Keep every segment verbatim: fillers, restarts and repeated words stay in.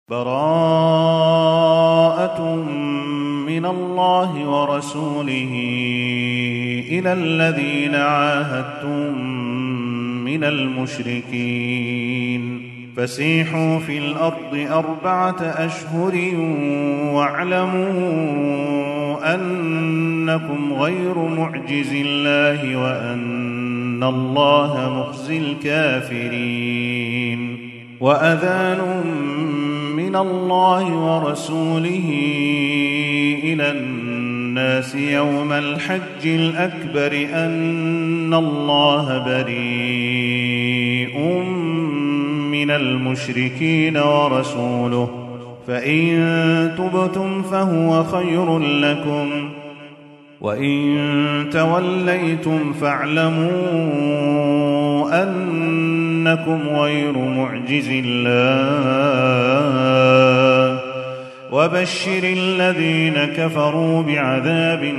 براءة من الله ورسوله إلى الذين عاهدتم من المشركين فسيحوا في الأرض أربعة أشهر واعلموا أنكم غير معجز الله وأن الله مخزي الكافرين وأذان من الله ورسوله إلى الناس يوم الحج الأكبر أن الله بريء من المشركين ورسوله فإن تبتم فهو خير لكم وإن توليتم فاعلموا أنكم غير معجز الله وبشر الذين كفروا بعذاب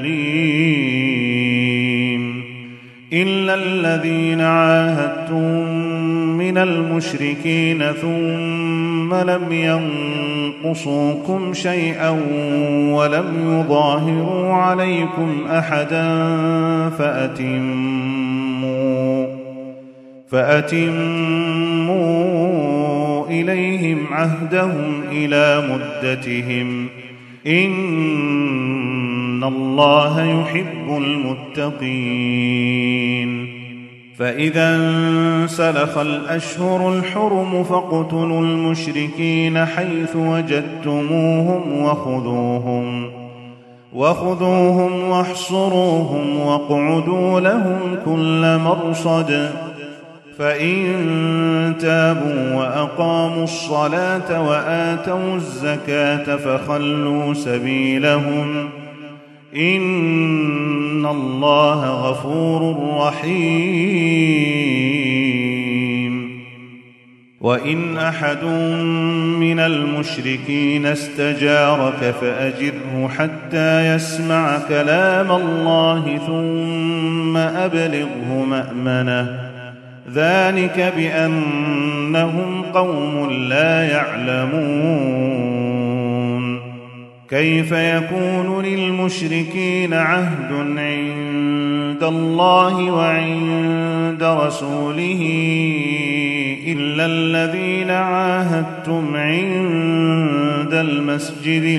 أليم إلا الذين عاهدتم من المشركين ثم لم ينقصوكم شيئا ولم يظاهروا عليكم أحدا فأتموا فأتموا إليهم عهدهم إلى مدتهم إن الله يحب المتقين فإذا انسلخ الأشهر الحرم فاقتلوا المشركين حيث وجدتموهم وخذوهم وخذوهم واحصروهم واقعدوا لهم كل مرصد فإن تابوا وأقاموا الصلاة وآتوا الزكاة فخلوا سبيلهم إن الله غفور رحيم وإن أحد من المشركين استجارك فأجره حتى يسمع كلام الله ثم أبلغه مأمنه ذلك بأنهم قوم لا يعلمون كيف يكون للمشركين عهد عند الله وعند رسوله إلا الذين عاهدتم عند المسجد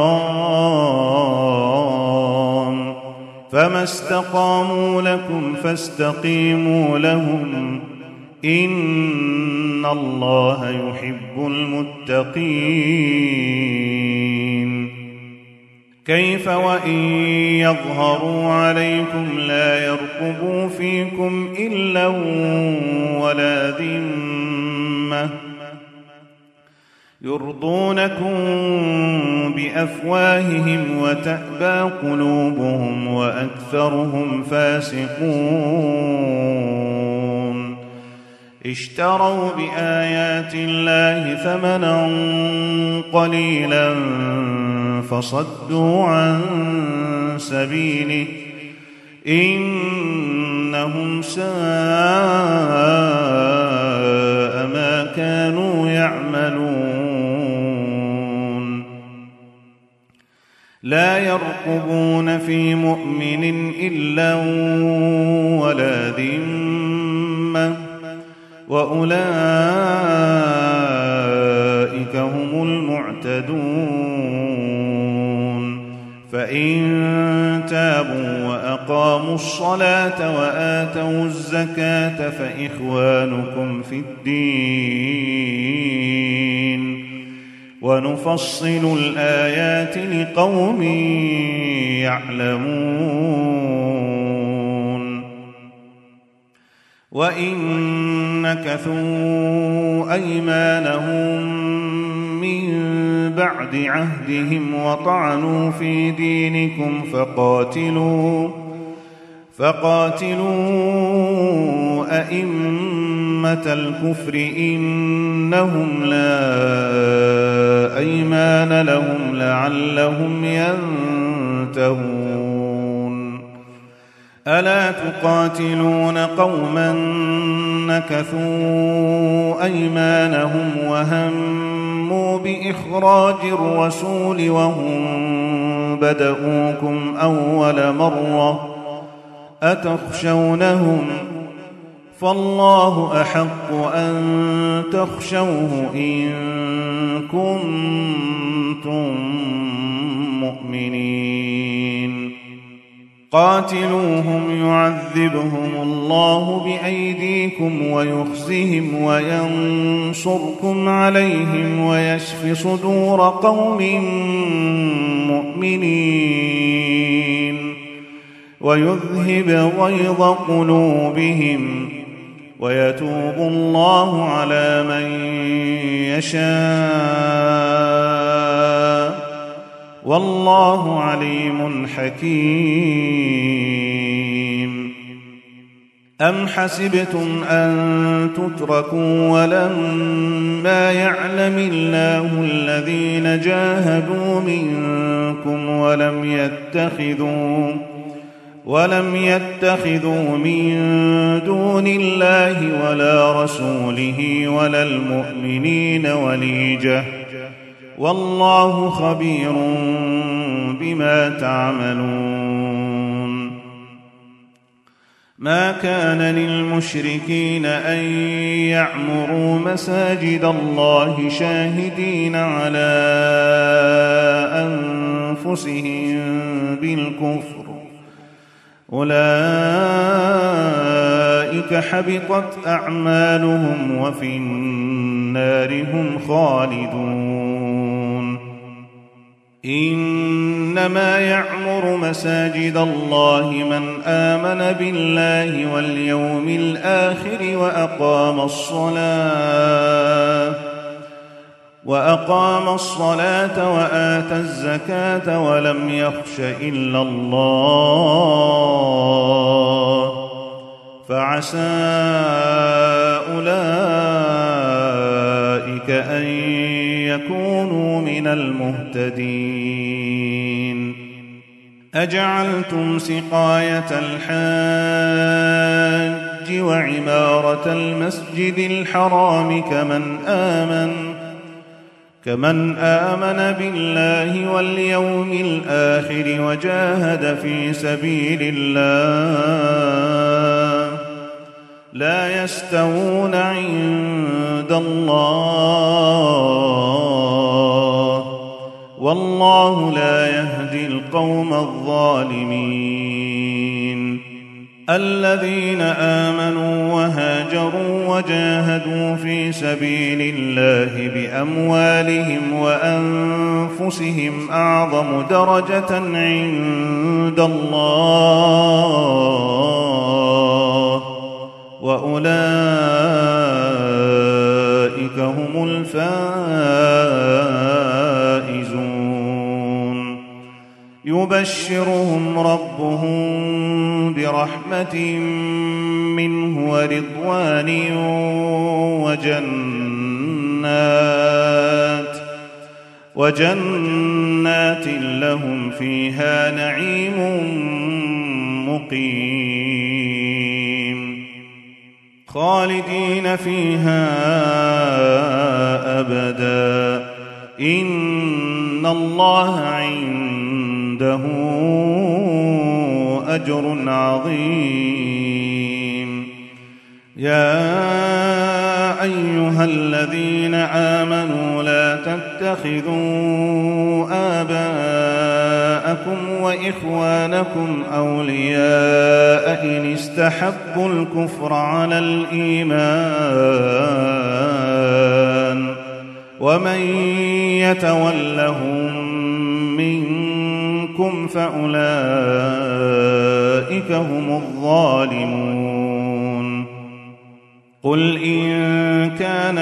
الحرام فما استقاموا لكم فاستقيموا لهم إن الله يحب المتقين كيف وإن يظهروا عليكم لا يرقبوا فيكم إلا ولا ذمة يرضونكم بأفواههم وتأبى قلوبهم وأكثرهم فاسقون اشتروا بآيات الله ثمنا قليلا فصدوا عن سبيله إنهم ساء ما كانوا يعملون لا يرقبون في مؤمن إلا ولا ذمة وأولئك هم المعتدون فإن تابوا وأقاموا الصلاة وآتوا الزكاة فإخوانكم في الدين ونفصل الآيات لقوم يعلمون وإن نكثوا أيمانهم من بعد عهدهم وطعنوا في دينكم فقاتلوا فقاتلوا أئمة الكفر إنهم لا أيمان لهم لعلهم ينتهون ألا تقاتلون قوما نكثوا أيمانهم وهموا بإخراج الرسول وهم بدؤوكم أول مرة أتخشونهم فالله أحق أن تخشوه إن كنتم مؤمنين قاتلوهم يعذبهم الله بأيديكم ويخزهم وينصركم عليهم ويشف صدور قوم مؤمنين ويذهب غيظ قلوبهم ويتوب الله على من يشاء والله عليم حكيم أم حسبتم أن تتركوا ولما يعلم الله الذين جاهدوا منكم ولم يتخذوا ولم يتخذوا من دون الله ولا رسوله ولا المؤمنين وليجة والله خبير بما تعملون ما كان للمشركين أن يعمروا مساجد الله شاهدين على أنفسهم بالكفر أولئك حبطت أعمالهم وفي النار هم خالدون إنما يعمر مساجد الله من آمن بالله واليوم الآخر وأقام الصلاة وأقام الصلاة وآتى الزكاة ولم يخش إلا الله فعسى أولئك أن يكونوا من المهتدين أجعلتم سقاية الحاج وعمارة المسجد الحرام كمن آمن كمن آمن بالله واليوم الآخر وجاهد في سبيل الله لا يستوون عند الله والله لا يهدي القوم الظالمين الذين آمنوا وهاجروا وجاهدوا في سبيل الله بأموالهم وأنفسهم أعظم درجة عند الله وأولئك هم الفائزون يبشرهم ربهم برحمة منه ورضوان وجنات وجنات لهم فيها نعيم مقيم خالدين فيها أبدا إن الله عنده أجر عظيم يا أيها الذين آمنوا لا تتخذوا آباءكم وإخوانكم أولياء إن استحبوا الكفر على الإيمان ومن يتولهم منكم فأولئك هم الظالمون قل إن كان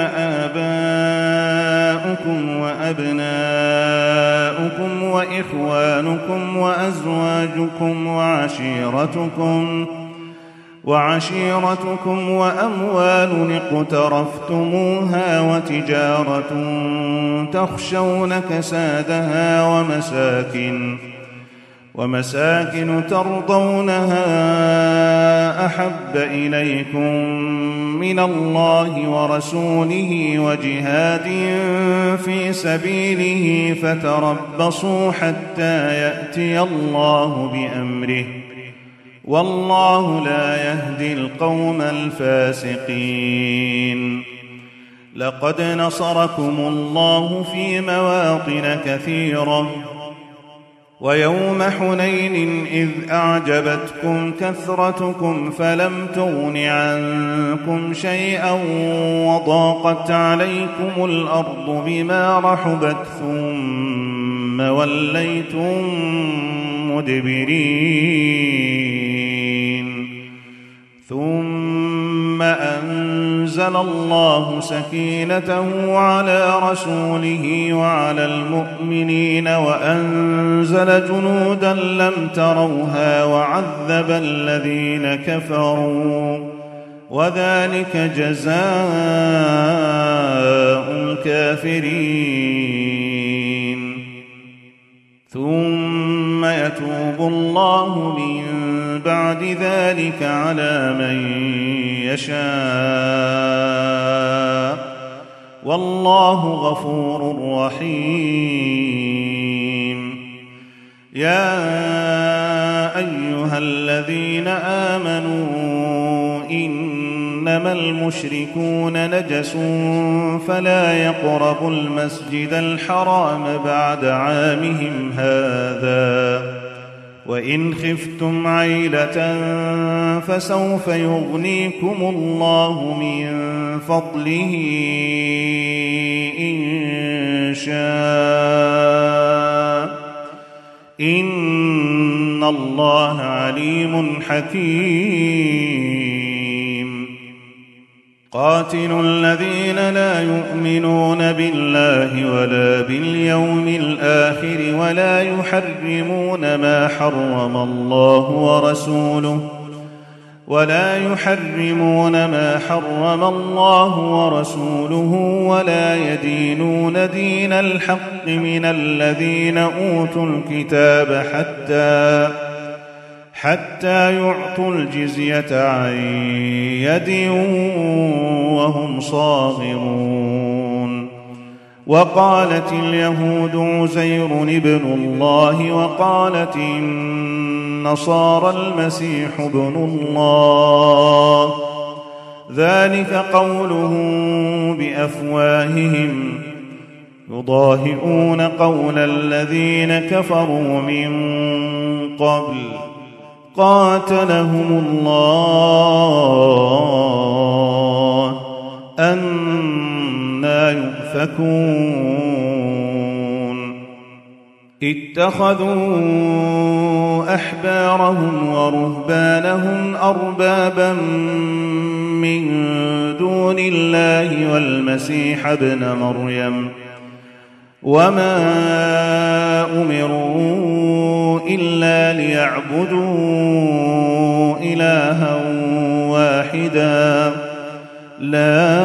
آباؤكم وأبناؤكم وإخوانكم وأزواجكم وعشيرتكم وعشيرتكم وأموال اقترفتموها وتجارة تخشون كسادها ومساكن ومساكن ترضونها أحب إليكم من الله ورسوله وجهاد في سبيله فتربصوا حتى يأتي الله بأمره والله لا يهدي القوم الفاسقين. لقد نصركم الله في مواطن كثيرة ويوم حنين إذ أعجبتكم كثرتكم فلم تغن عنكم شيئا وضاقت عليكم الأرض بما رحبت ثم وليتم مدبرين ثم أنزل الله سكينته على رسوله وعلى المؤمنين وأنزل جنودا لم تروها وعذب الذين كفروا وذلك جزاء الكافرين. ثم يتوب الله من بعد ذلك على من يشاء والله غفور رحيم. يا أيها الذين آمنوا إنما المشركون نجس فلا يقربوا المسجد الحرام بعد عامهم هذا وإن خفتم عيلة فسوف يغنيكم الله من فضله إن شاء إن الله عليم حكيم. قاتلوا الذين لا يؤمنون بالله ولا باليوم الآخر ولا يحرمون ما حرم الله ورسوله ولا يحرمون ما حرم الله ورسوله ولا يدينون دين الحق من الذين أوتوا الكتاب حتى حتى يعطوا الجزية عن يد وهم صاغرون. وقالت اليهود عزير ابن الله وقالت النصارى المسيح ابن الله ذلك قولهم بأفواههم يضاهئون قول الذين كفروا من قبل قاتلهم الله أنى يؤفكون. اتخذوا أحبارهم ورهبانهم أربابا من دون الله والمسيح ابن مريم وما أمروا إلا ليعبدوا إلها واحدا لا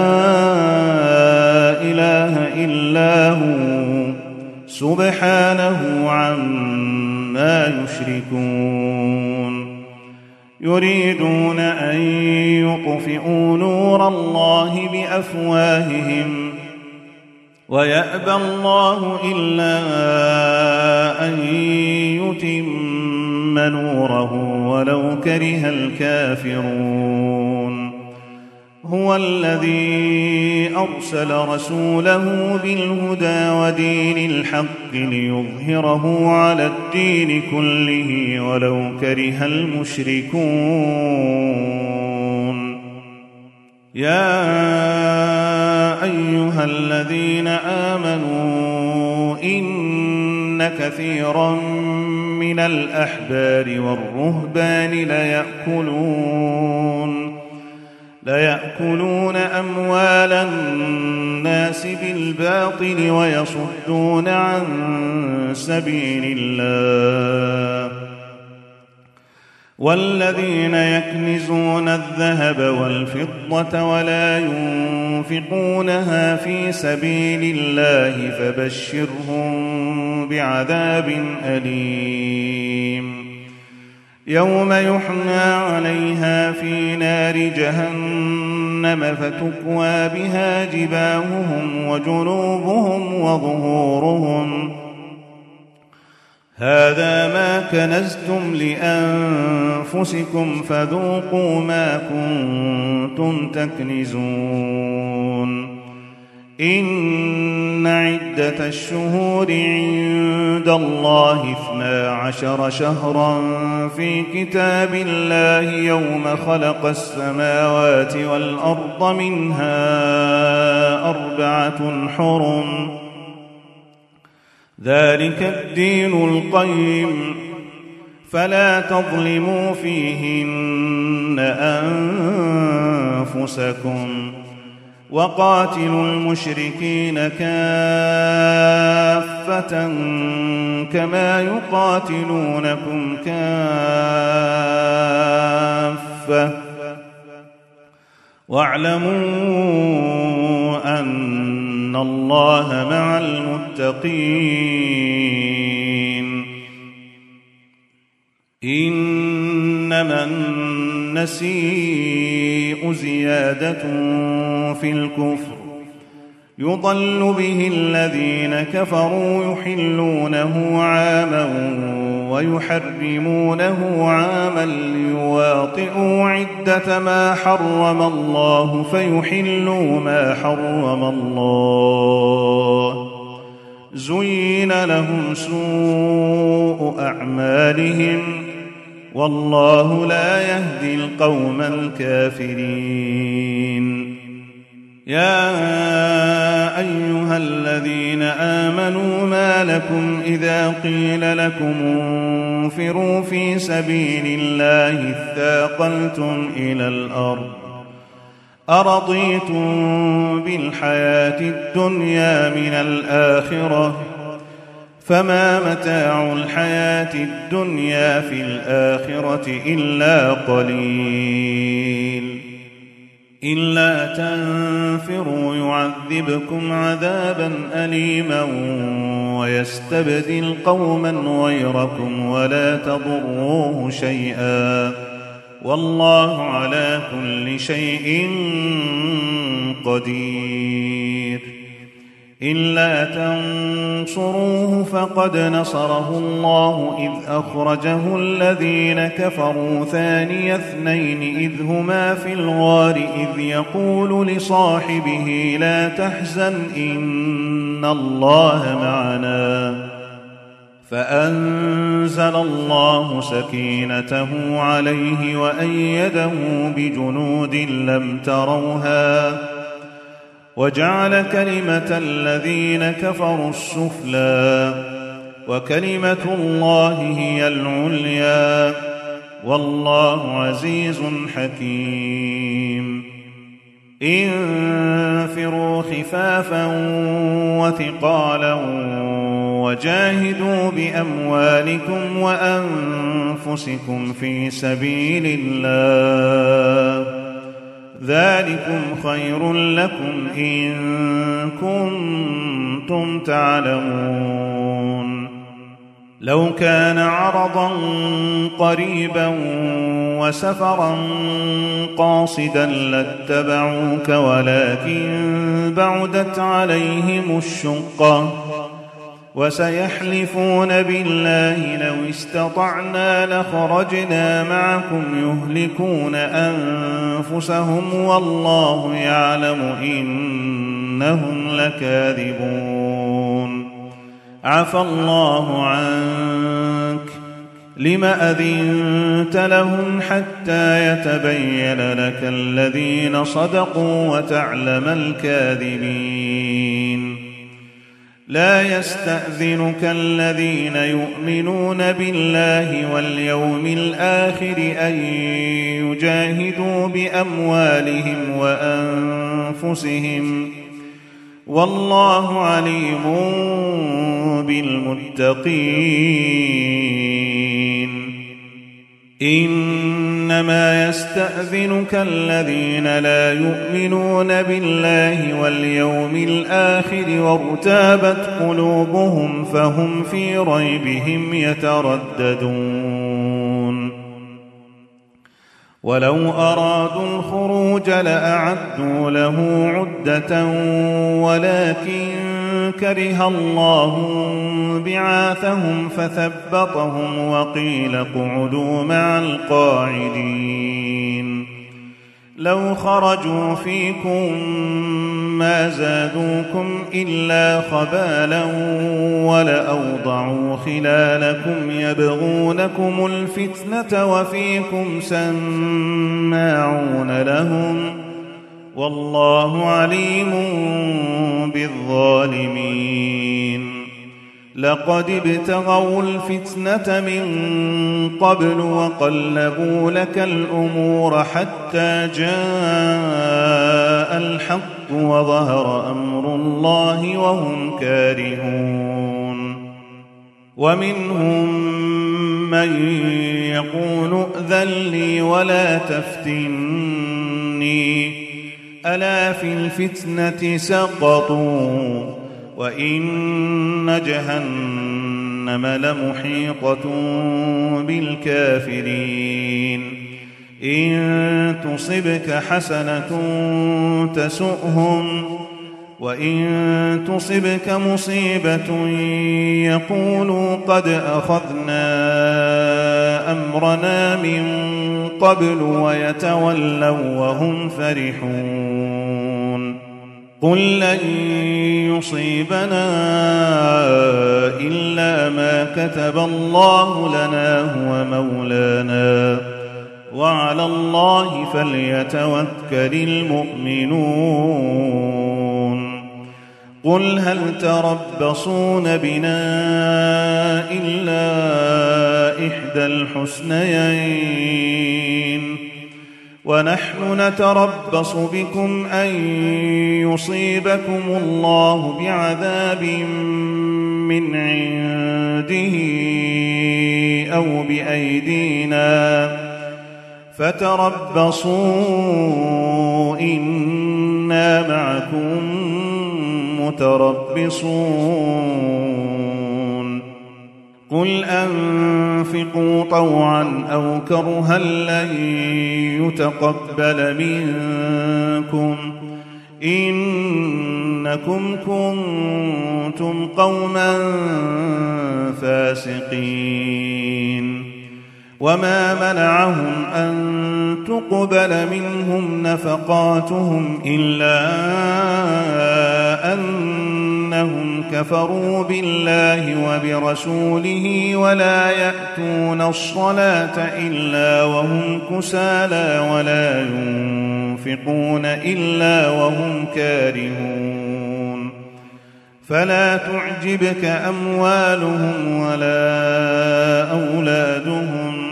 إله إلا هو سبحانه عما يشركون. يريدون أن يطفئوا نور الله بأفواههم ويأبى الله إلا أن يتم نوره ولو كره الكافرون. هو الذي أرسل رسوله بالهدى ودين الحق ليظهره على الدين كله ولو كره المشركون. يا أيها الذين آمنوا إن كثيرا من الأحبار والرهبان ليأكلون ليأكلون أموال الناس بالباطل ويصدون عن سبيل الله. والذين يكنزون الذهب والفضة ولا ينفقونها في سبيل الله فبشرهم بعذاب أليم. يوم يحمى عليها في نار جهنم فتكوى بها جباههم وجنوبهم وظهورهم هذا ما كنزتم لأنفسكم فذوقوا ما كنتم تكنزون إن عدة الشهور عند الله اثنا عشر شهرا في كتاب الله يوم خلق السماوات والأرض منها أربعة حرم ذلك الدين القيم فلا تظلموا فيهن أنفسكم وقاتلوا المشركين كافة كما يقاتلونكم كافة واعلموا أن الله مع المتقين إنما النسيء زيادة في الكفر يضل به الذين كفروا يحلونه عاما ويحرمونه عاما ليواطئوا عدة ما حرم الله فيحلوا ما حرم الله زين لهم سوء أعمالهم والله لا يهدي القوم الكافرين يا أيها الذين آمنوا ما لكم إذا قيل لكم انفروا في سبيل الله اثاقلتم إلى الأرض أرضيتم بالحياة الدنيا من الآخرة فما متاع الحياة الدنيا في الآخرة إلا قليل إلا تنفروا يعذبكم عذابا أليما ويستبدل قوما غيركم ولا تضروه شيئا والله على كل شيء قدير إلا تنصروه فقد نصره الله إذ أخرجه الذين كفروا ثاني اثنين إذ هما في الغار إذ يقول لصاحبه لا تحزن إن الله معنا فأنزل الله سكينته عليه وأيده بجنود لم تروها وجعل كلمة الذين كفروا السفلى وكلمة الله هي العليا والله عزيز حكيم انفروا خفافا وثقالا وجاهدوا بأموالكم وأنفسكم في سبيل الله ذلكم خير لكم إن كنتم تعلمون لو كان عرضا قريبا وسفرا قاصدا لاتبعوك ولكن بعدت عليهم الشقة وسيحلفون بالله لو استطعنا لخرجنا معكم يهلكون أنفسهم والله يعلم إنهم لكاذبون عفى الله عنك لم أذنت لهم حتى يتبين لك الذين صدقوا وتعلم الكاذبين لا يستأذنك الذين يؤمنون بالله واليوم الآخر أن يجاهدوا بأموالهم وأنفسهم والله عليم بالمتقين إنما يستأذنك الذين لا يؤمنون بالله واليوم الآخر وارتابت قلوبهم فهم في ريبهم يترددون ولو أرادوا الخروج لأعدوا له عدة ولكن كره الله بعاثهم فثبطهم وقيل اقعدوا مع القاعدين لو خرجوا فيكم ما زادوكم إلا خبالا ولأوضعوا خلالكم يبغونكم الفتنة وفيكم سماعون لهم والله عليم بالظالمين لقد ابتغوا الفتنة من قبل وقلبوا لك الأمور حتى جاء الحق وظهر أمر الله وهم كارهون ومنهم من يقول ائذن لي ولا تفتني ألا في الفتنة سقطوا وإن جهنم لمحيطة بالكافرين إن تصبك حسنة تسؤهم وإن تصبك مصيبة يقولوا قد أخذنا أمرنا من قبل ويتولوا وهم فرحون قل لن يصيبنا إلا ما كتب الله لنا هو مولانا وعلى الله فليتوكل المؤمنون قل هل تربصون بنا إلا إحدى الحسنيين ونحن نتربص بكم أن يصيبكم الله بعذاب من عنده أو بأيدينا فتربصوا إنا معكم متربصون قل أنفقوا طوعا أو كرها لن يتقبل منكم إنكم كنتم قوما فاسقين وما منعهم أن تقبل منهم نفقاتهم إلا أنهم كفروا بالله وبرسوله ولا يأتون الصلاة إلا وهم كسالى ولا ينفقون إلا وهم كارهون فلا تعجبك أموالهم ولا أولادهم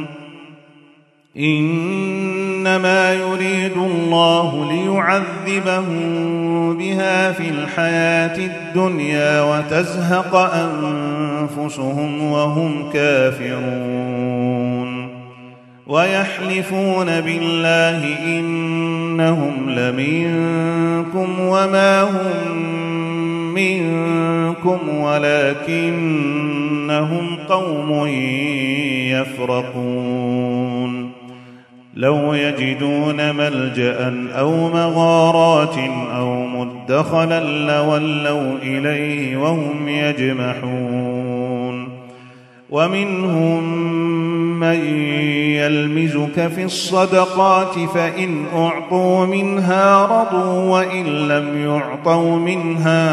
إنما يريد الله ليعذبهم بها في الحياة الدنيا وتزهق أنفسهم وهم كافرون ويحلفون بالله إنهم لمنكم وما هم منكم ولكنهم قوم يفرقون لو يجدون ملجأ أو مغارات أو مدخلا لولوا إليه وهم يجمحون ومنهم من يلمزك في الصدقات فإن أعطوا منها رضوا وإن لم يعطوا منها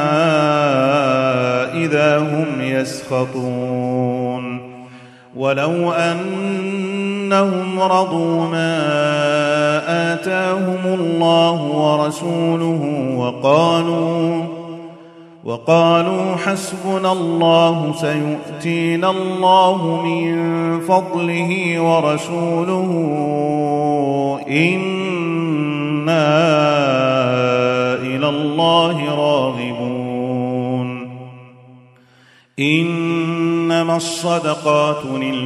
إذا هم يسخطون ولو أنهم رضوا ما آتاهم الله ورسوله وقالوا وقالوا حسبنا الله سيؤتينا الله من فضله ورسوله إنا إلى الله راغبون إنما الصدقات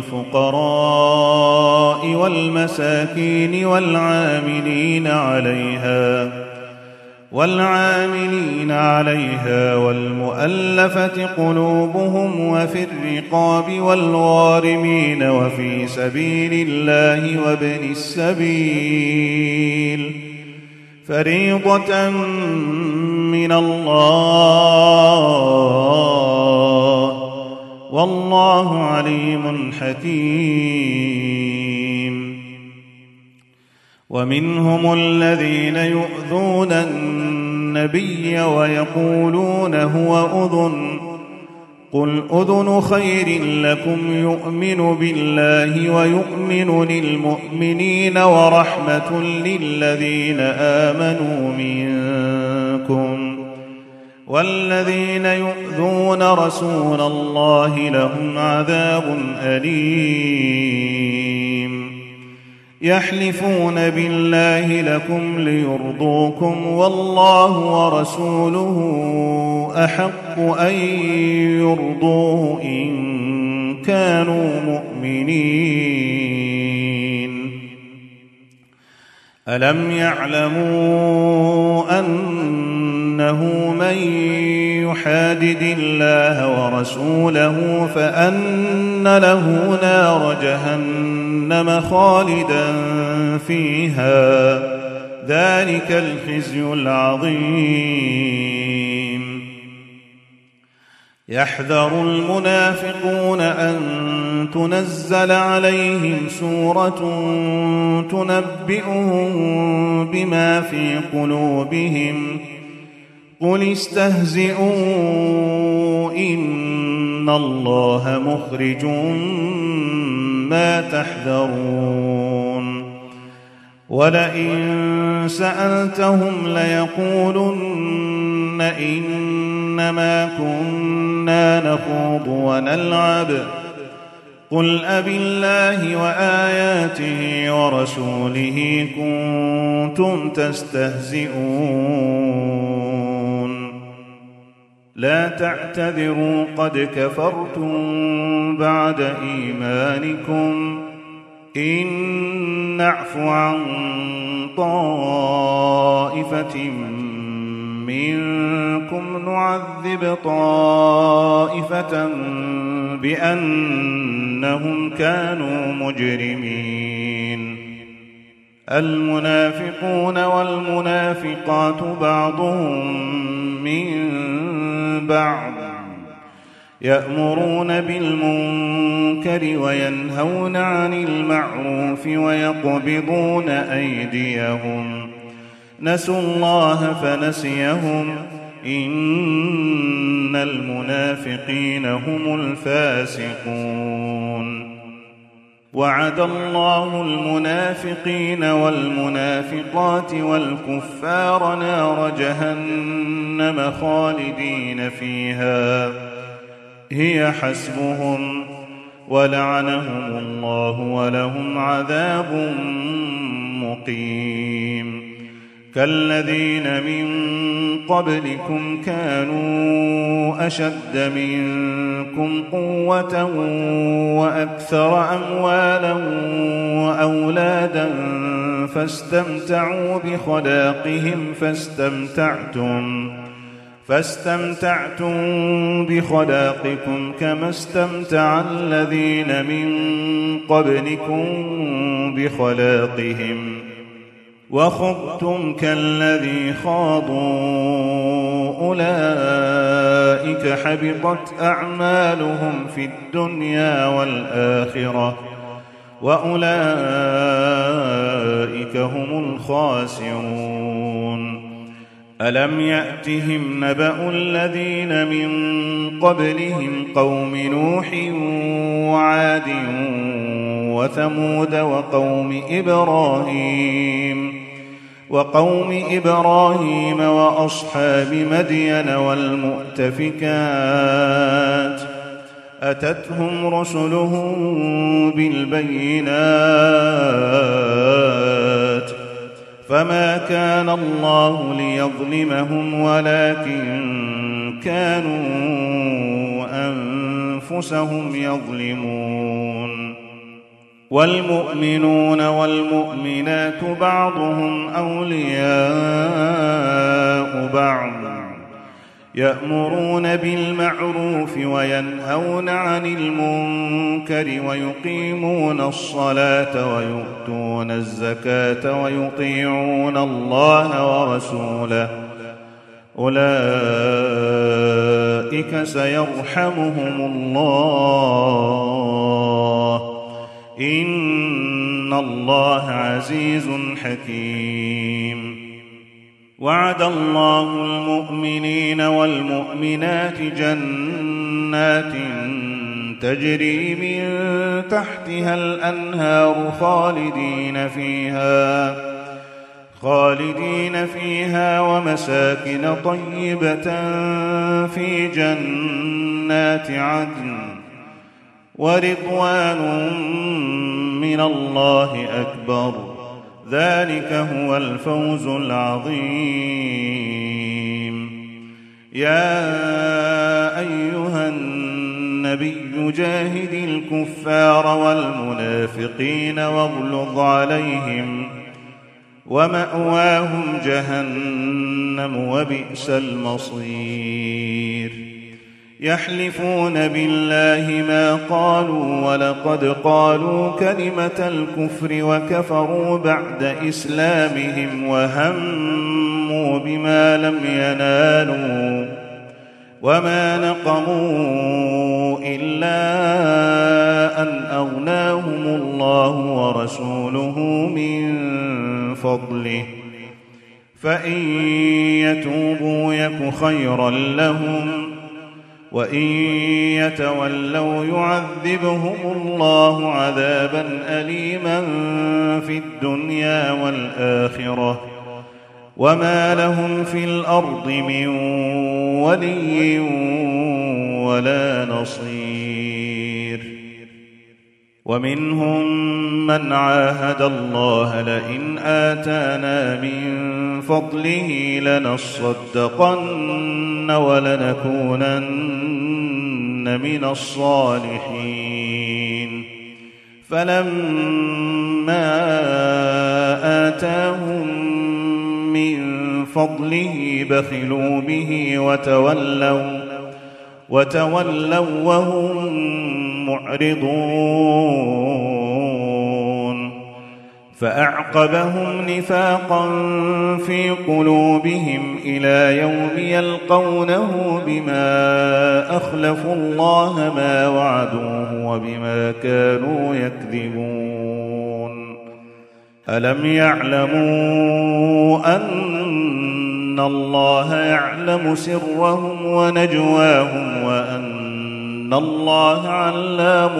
للفقراء والمساكين والعاملين عليها والعاملين عليها والمؤلفة قلوبهم وفي الرقاب والغارمين وفي سبيل الله وابن السبيل فريضة من الله والله عليم حكيم. ومنهم الذين يؤذون النبي ويقولون هو أذن قل أذن خير لكم يؤمن بالله ويؤمن للمؤمنين ورحمة للذين آمنوا منكم والذين يؤذون رسول الله لهم عذاب أليم. يحلفون بالله لكم ليرضوكم والله ورسوله أحق أن يرضوه إن كانوا مؤمنين. ألم يعلموا أنه من يحادد الله ورسوله فأن له نار جهنم خالدا فيها ذلك الخزي العظيم. يحذر المنافقون أن تنزل عليهم سورة تنبئهم بما في قلوبهم قل استهزئوا إن الله مخرج ما تحذرون. ولئن سألتهم ليقولن إنما كنا نخوض ونلعب قل أبالله وآياته ورسوله كنتم تستهزئون لا تعتذروا قد كفرتم بعد إيمانكم إن نعف عن طائفة منكم نعذب طائفة بأنهم كانوا مجرمين. المنافقون والمنافقات بعضهم من بعض يأمرون بالمنكر وينهون عن المعروف ويقبضون أيديهم نسوا الله فنسيهم إن المنافقين هم الفاسقون. وعد الله المنافقين والمنافقات والكفار نار جهنم خالدين فيها هي حسبهم ولعنهم الله ولهم عذاب مقيم. كالذين من قبلكم كانوا أشد منكم قوة وأكثر أموالا وأولادا فاستمتعوا بخلاقهم فاستمتعتم فاستمتعتم بخلاقكم كما استمتع الذين من قبلكم بخلاقهم وخضتم كالذي خاضوا أولئك حبطت أعمالهم في الدنيا والآخرة وأولئك هم الخاسرون. ألم يأتهم نبأ الذين من قبلهم قوم نوح وعاد وثمود وقوم إبراهيم وقوم إبراهيم وأصحاب مدين والمؤتفكات أتتهم رسلهم بالبينات فما كان الله ليظلمهم ولكن كانوا أنفسهم يظلمون. والمؤمنون والمؤمنات بعضهم أولياء بعض يأمرون بالمعروف وينهون عن المنكر ويقيمون الصلاة ويؤتون الزكاة ويطيعون الله ورسوله أولئك سيرحمهم الله إن الله عزيز حكيم. وعد الله المؤمنين والمؤمنات جنات تجري من تحتها الأنهار خالدين فيها خالدين فيها ومساكن طيبة في جنات عدن ورضوان من الله أكبر ذلك هو الفوز العظيم. يا أيها النبي جاهد الكفار والمنافقين واغلظ عليهم ومأواهم جهنم وبئس المصير. يحلفون بالله ما قالوا ولقد قالوا كلمة الكفر وكفروا بعد إسلامهم وهموا بما لم ينالوا وما نقموا إلا أن أغناهم الله ورسوله من فضله فإن يتوبوا يك خيرا لهم وإن يتولوا يعذبهم الله عذابا أليما في الدنيا والآخرة وما لهم في الأرض من ولي ولا نصير. ومنهم من عاهد الله لئن آتانا من فضله لنصدقن ولنكونن من الصالحين فلما آتاهم من فضله بخلوا به وتولوا وتولوا وهم معرضون فأعقبهم نفاقا في قلوبهم إلى يوم يلقونه بما أخلفوا الله ما وعدوه وبما كانوا يكذبون. ألم يعلموا أن الله يعلم سرهم ونجواهم وأن الله علام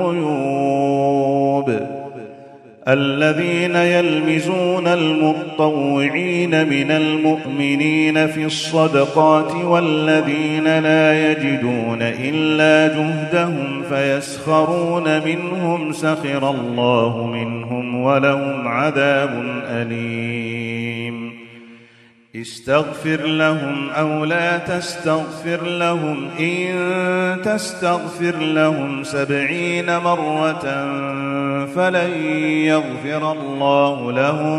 الغيوب. الذين يلمزون المطوعين من المؤمنين في الصدقات والذين لا يجدون إلا جهدهم فيسخرون منهم سخر الله منهم ولهم عذاب أليم. استغفر لهم أو لا تستغفر لهم إن تستغفر لهم سبعين مرة فلن يغفر الله لهم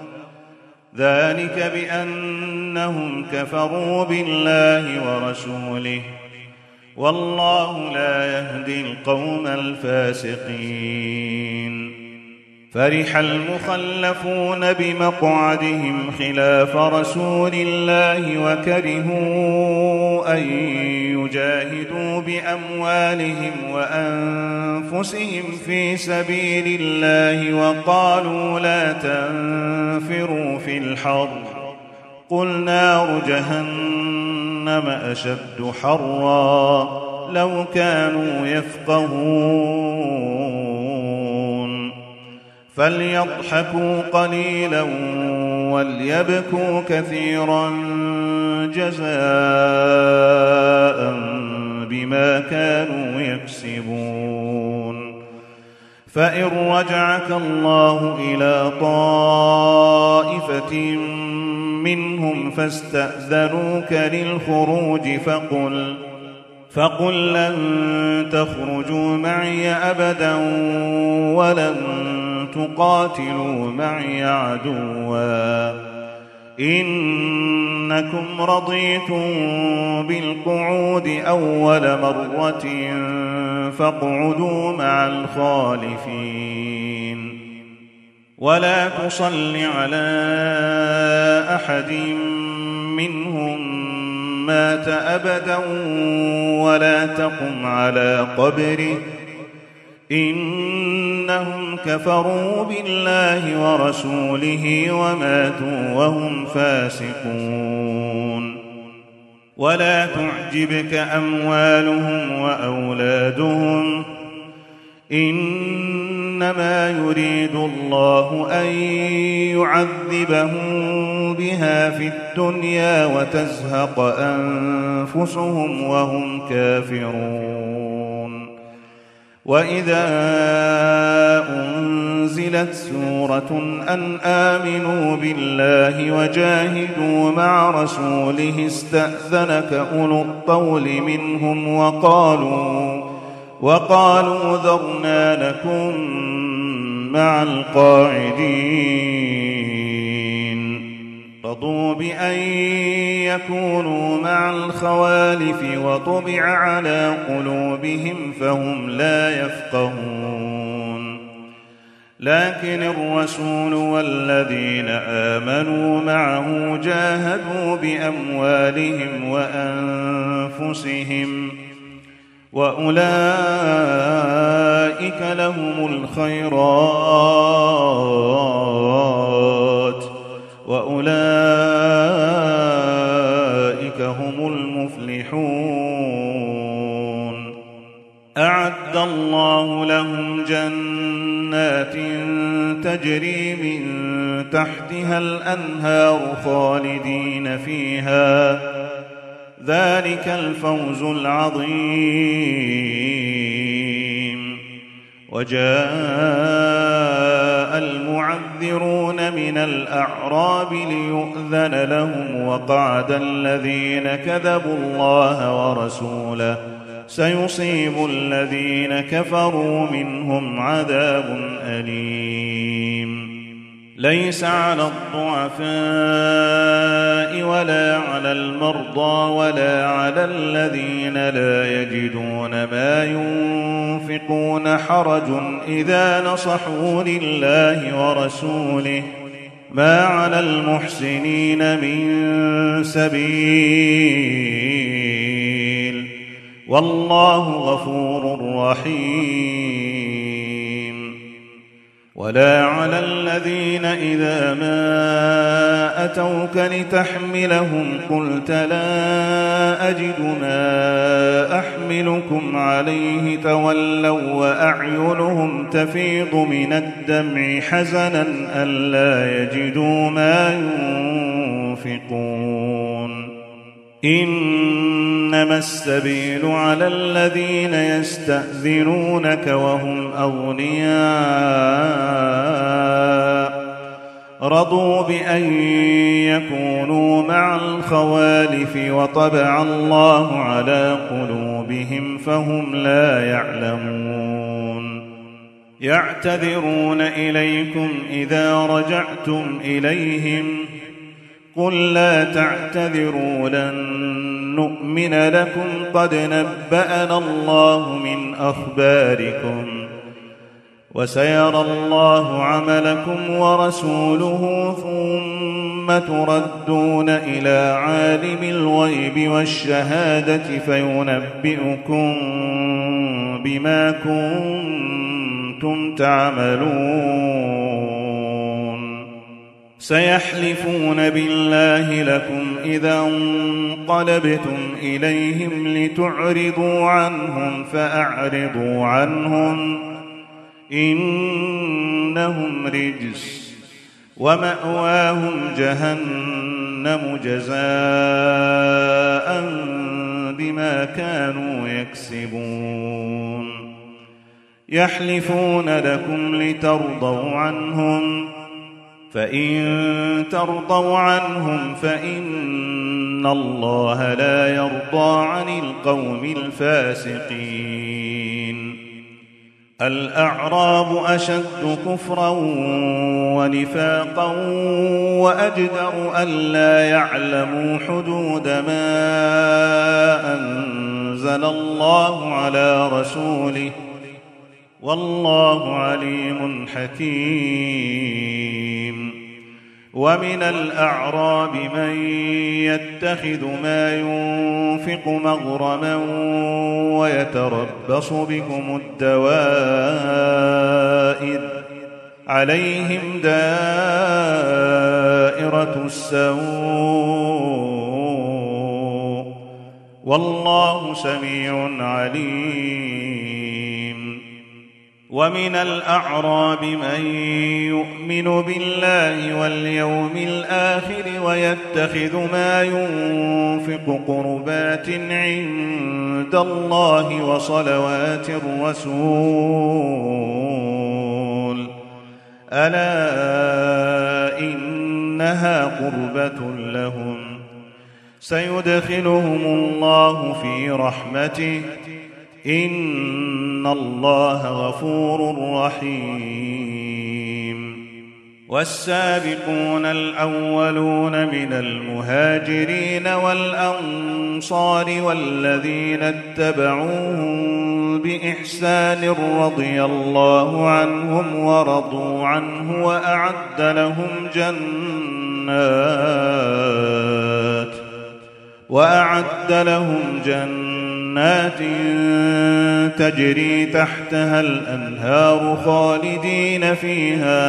ذلك بأنهم كفروا بالله ورسوله والله لا يهدي القوم الفاسقين. فرح المخلفون بمقعدهم خلاف رسول الله وكرهوا أن يجاهدوا بأموالهم وأنفسهم في سبيل الله وقالوا لا تنفروا في الحر قل نار جهنم أشد حرا لو كانوا يفقهون. فليضحكوا قليلا وليبكوا كثيرا جزاء بما كانوا يكسبون. فإن رجعك الله إلى طائفة منهم فاستأذنوك للخروج فقل فقل لن تخرجوا معي أبدا ولن تقاتلوا معي عدوا إنكم رضيتم بالقعود أول مرة فاقعدوا مع الخالفين ولا تصل على أحد منهم مات أبدا ولا تقم على قبره إنهم كفروا بالله ورسوله وماتوا وهم فاسقون ولا تعجبك أموالهم وأولادهم إنما يريد الله أن يعذبهم بها في الدنيا وتزهق أنفسهم وهم كافرون وإذا أنزلت سورة أن آمنوا بالله وجاهدوا مع رسوله استأذنك أولو الطول منهم وقالوا وقالوا ذرنا لكم مع القاعدين رضوا بأن يكونوا مع الخوالف وطبع على قلوبهم فهم لا يفقهون لكن الرسول والذين آمنوا معه جاهدوا بأموالهم وأنفسهم وأولئك لهم الخيرات وأولئك هم المفلحون أعد الله لهم جنات تجري من تحتها الأنهار خالدين فيها ذلك الفوز العظيم وجاء المعذرون من الأعراب ليؤذن لهم وقعد الذين كذبوا الله ورسوله سيصيب الذين كفروا منهم عذاب أليم ليس على الضعفاء ولا على المرضى ولا على الذين لا يجدون ما ينفقون حرج إذا نصحوا لله ورسوله ما على المحسنين من سبيل والله غفور رحيم ولا على الذين إذا ما أتوك لتحملهم قلت لا أجد ما أحملكم عليه تولوا وأعينهم تفيض من الدمع حزنا ألا يجدوا ما ينفقون إنما السبيل على الذين يستأذنونك وهم أغنياء رضوا بأن يكونوا مع الخوالف وطبع الله على قلوبهم فهم لا يعلمون يعتذرون إليكم إذا رجعتم إليهم قل لا تعتذروا لن نؤمن لكم قد نبأنا الله من أخباركم وسيرى الله عملكم ورسوله ثم تردون إلى عالم الغيب والشهادة فينبئكم بما كنتم تعملون سيحلفون بالله لكم إذا انقلبتم إليهم لتعرضوا عنهم فأعرضوا عنهم إنهم رجس ومأواهم جهنم جزاء بما كانوا يكسبون يحلفون لكم لترضوا عنهم فإن ترضوا عنهم فإن الله لا يرضى عن القوم الفاسقين. الأعراب أشد كفرا ونفاقا وأجدر ألا يعلموا حدود ما أنزل الله على رسوله والله عليم حكيم. ومن الأعراب من يتخذ ما ينفق مغرما ويتربص بكم الدوائر عليهم دائرة السوء والله سميع عليم. ومن الأعراب من يؤمن بالله واليوم الآخر ويتخذ ما ينفق قربات عند الله وصلوات الرسول ألا إنها قربة لهم سيدخلهم الله في رحمته إن الله غفور رحيم. والسابقون الأولون من المهاجرين والأنصار والذين اتبعوهم بإحسان رضي الله عنهم ورضوا عنه وأعد لهم جنات وأعد لهم جنات جنات تجري تحتها الأنهار خالدين فيها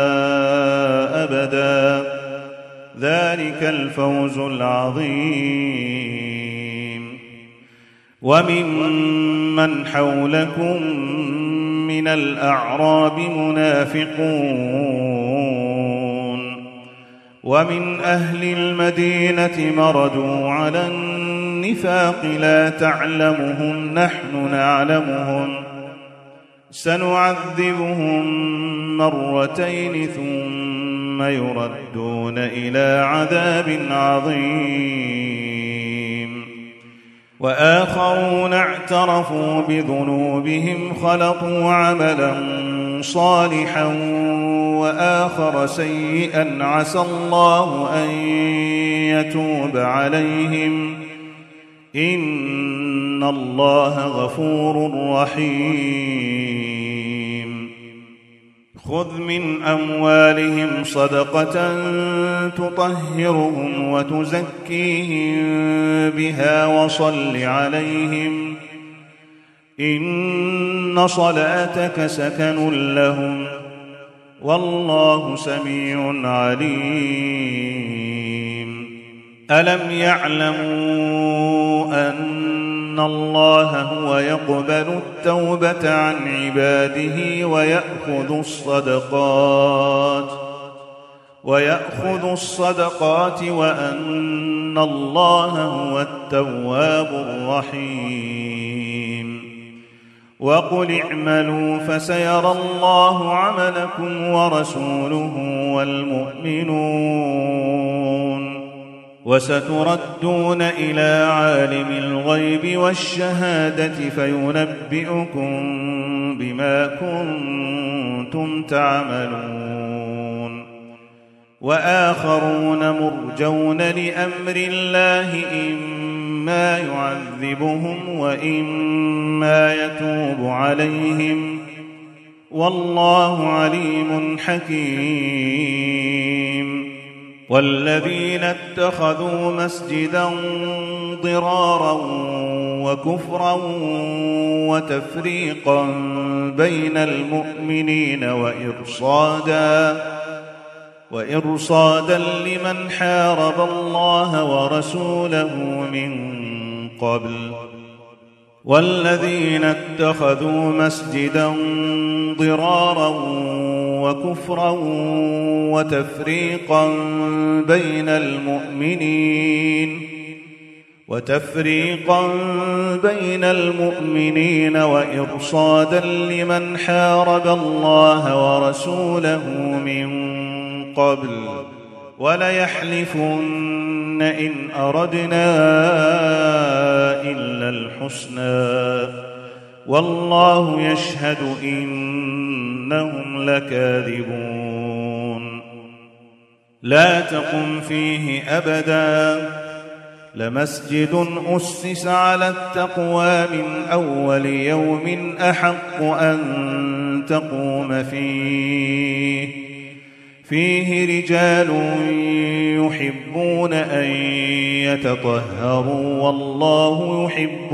أبدا ذلك الفوز العظيم. وممن حولكم من الأعراب منافقون ومن أهل المدينة مردوا على النفاق لا تعلمهم نحن نعلمهم سنعذبهم مرتين ثم يردون إلى عذاب عظيم. وآخرون اعترفوا بذنوبهم خلطوا عملا صالحا وآخر سيئا عسى الله أن يتوب عليهم إن الله غفور رحيم. خذ من أموالهم صدقة تطهرهم وتزكيهم بها وصل عليهم إن صلاتك سكن لهم والله سميع عليم. ألم يعلموا أن الله هو يقبل التوبة عن عباده ويأخذ الصدقات ويأخذ الصدقات وأن الله هو التواب الرحيم. وقل اعملوا فسيرى الله عملكم ورسوله والمؤمنون وستردون إلى عالم الغيب والشهادة فينبئكم بما كنتم تعملون. وآخرون مرجون لأمر الله إما يعذبهم وإما يتوب عليهم والله عليم حكيم. والذين اتخذوا مسجدا ضرارا وكفرا وتفريقا بين المؤمنين وإرصادا وإرصادا لمن حارب الله ورسوله من قبل والذين اتخذوا مسجدا ضرارا وكفرا وتفريقا بين المؤمنين وتفريقا بين المؤمنين وإرصادا لمن حارب الله ورسوله من قبل وليحلفن إن أردنا إلا الحسنى والله يشهد إنهم لكاذبون لا تقم فيه أبدا لمسجد أسس على التقوى من أول يوم أحق أن تقوم فيه فيه رجال يحبون أن يتطهروا والله يحب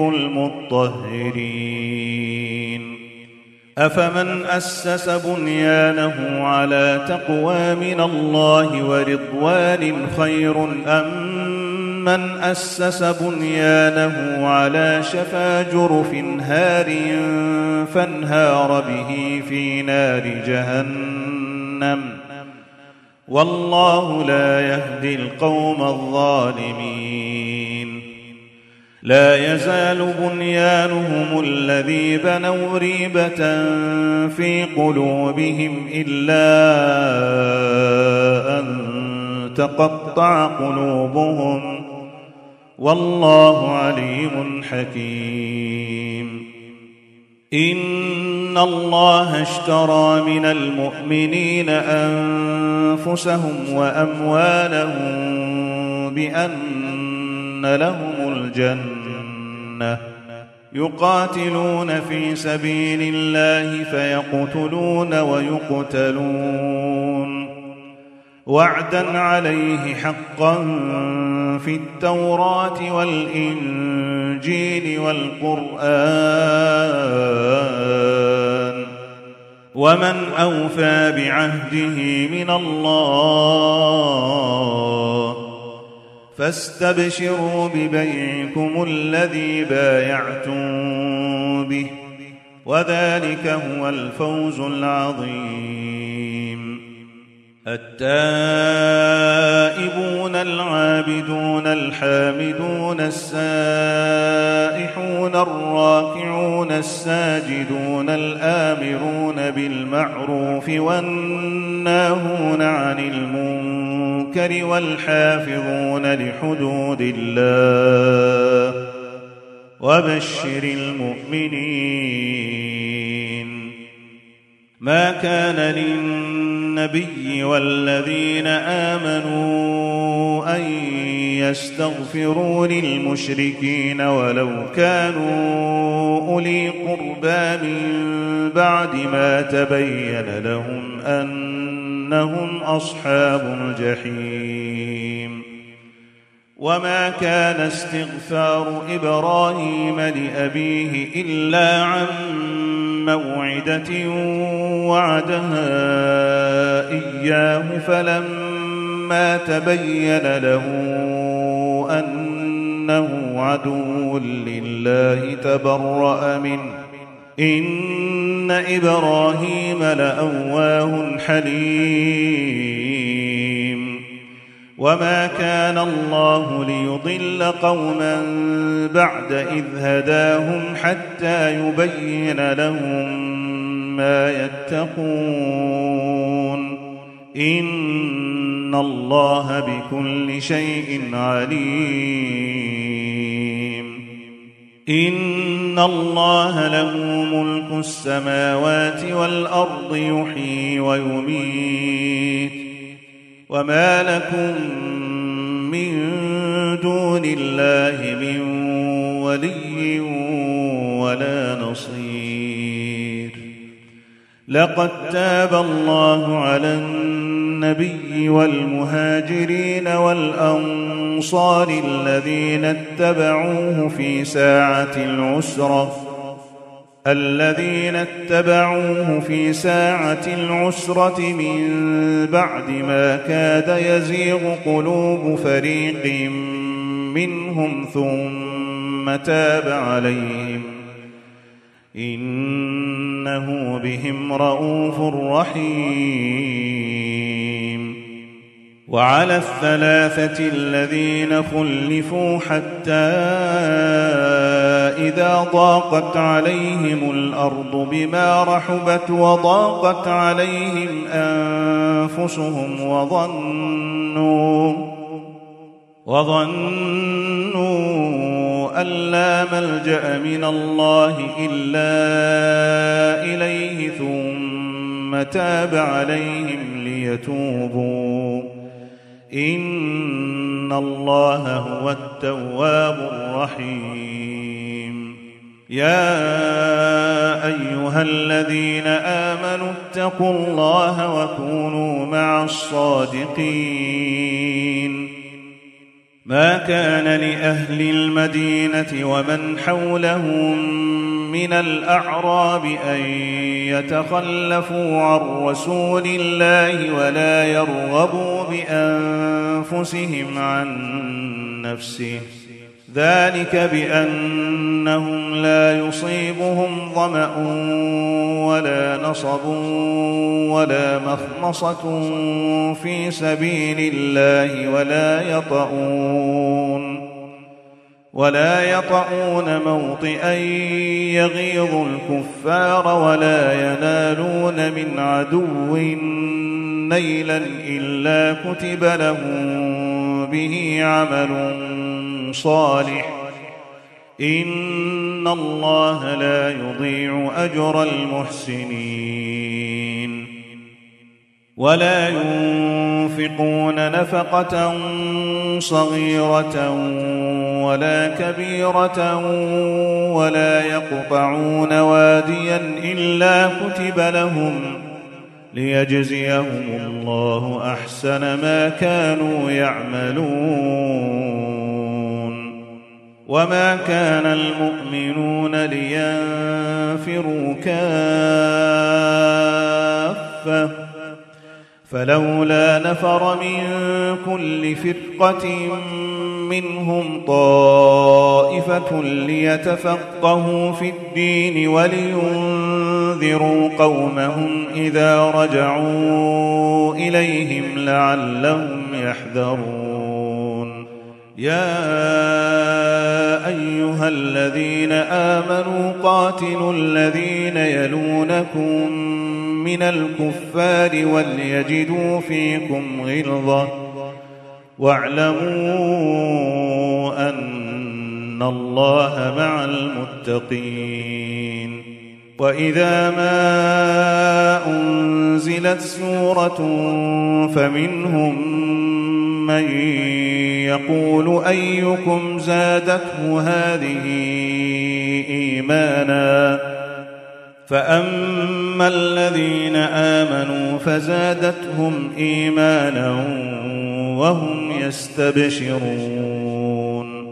المطهرين أفمن أسس بنيانه على تقوى من الله ورضوان خير أم من أسس بنيانه على شفا جرف هار فانهار به في نار جهنم والله لا يهدي القوم الظالمين لا يزال بنيانهم الذي بنوا ريبة في قلوبهم إلا أن تقطع قلوبهم والله عليم حكيم إن الله اشترى من المؤمنين أنفسهم وأموالهم بأن لهم الجنة يقاتلون في سبيل الله فيقتلون ويقتلون وعدا عليه حقا في التوراة والإنجيل والقرآن ومن أوفى بعهده من الله فاستبشروا ببيعكم الذي بايعتم به وذلك هو الفوز العظيم التائبون العابدون الحامدون السائحون الراكعون الساجدون الآمرون بالمعروف والناهون عن المنكر والحافظون لحدود الله وبشر المؤمنين ما كان للنبي والذين آمنوا أن يستغفروا للمشركين ولو كانوا أولي قربى من بعد ما تبين لهم أنهم أصحاب الجحيم وما كان استغفار إبراهيم لأبيه إلا عن موعدة وعدها إياه فلما تبين له أنه عدو لله تبرأ منه إن إبراهيم لأواه حليم وما كان الله ليضل قوما بعد إذ هداهم حتى يبين لهم ما يتقون إن الله بكل شيء عليم إن الله له ملك السماوات والأرض يحيي ويميت وما لكم من دون الله من ولي ولا نصير لقد تاب الله على النبي والمهاجرين والأنصار الذين اتبعوه في ساعة العسرة الذين اتبعوه في ساعة العسرة من بعد ما كاد يزيغ قلوب فريق منهم ثم تاب عليهم إنه بهم رءوف رحيم وعلى الثلاثة الذين خلفوا حتى إذا ضاقت عليهم الأرض بما رحبت وضاقت عليهم أنفسهم وظنوا وظنوا أن لا ملجأ من الله إلا إليه ثم تاب عليهم ليتوبوا إن الله هو التواب الرحيم. يا أيها الذين آمنوا اتقوا الله وكونوا مع الصادقين. ما كان لأهل المدينة ومن حولهم من الأعراب أن يتخلفوا عن رسول الله ولا يرغبوا بأنفسهم عن نفسه، ذلك بأنهم لا يصيبهم ظمأ ولا نصب ولا مخمصة في سبيل الله ولا يطؤون ولا يطؤون موطئا يغيظ الكفار ولا ينالون من عدو نيلا إلا كتب لهم به عمل صالح، إن الله لا يضيع أجر المحسنين. ولا ينفقون نفقة صغيرة ولا كبيرة ولا يقطعون واديا إلا كتب لهم ليجزيهم الله أحسن ما كانوا يعملون. وما كان المؤمنون لينفروا كافة فلولا نفر من كل فرقة منهم طائفة ليتفقهوا في الدين ولينذروا قومهم إذا رجعوا إليهم لعلهم يحذرون. يا أيها الذين آمنوا قاتلوا الذين يلونكم من الكفار وليجدوا فيكم غلظة واعلموا أن الله مع المتقين. وإذا ما أنزلت سورة فمنهم من يقول أيكم زادته هذه إيمانا فأما الذين آمنوا فزادتهم إيمانا وهم يستبشرون.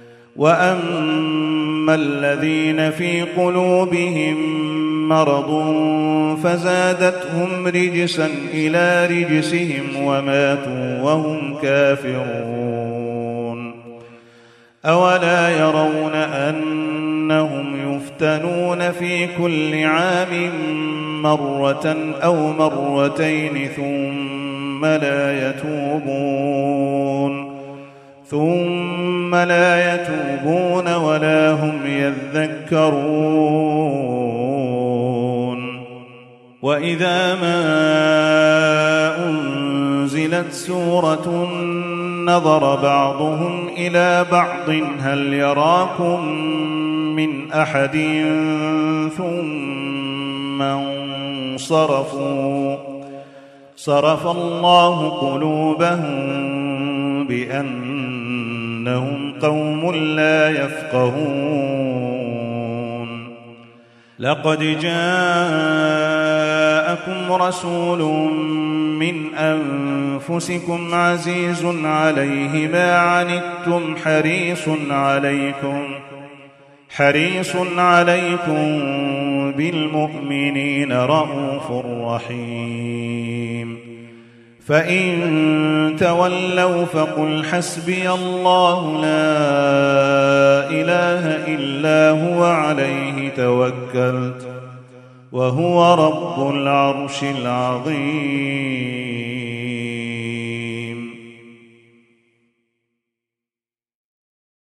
وأما الذين في قلوبهم مرض فزادتهم رجسا إلى رجسهم وماتوا وهم كافرون. أولا يرون أنهم يفتنون في كل عام مرة أو مرتين ثم لا يتوبون ثم لا يتوبون ولا هم يذكرون. وإذا ما أنزلت سورة نظر بعضهم إلى بعض هل يراكم من أحد ثم انصرفوا صرف الله قلوبهم بأنهم قوم لا يفقهون. لقد جاءكم رسول من أنفسكم عزيز عليه ما عنتم حريص عليكم حريص عليكم بالمؤمنين رءوف رحيم. فإن تولوا فقل حسبي الله لا إله إلا هو عليه توكلت وهو رب العرش العظيم.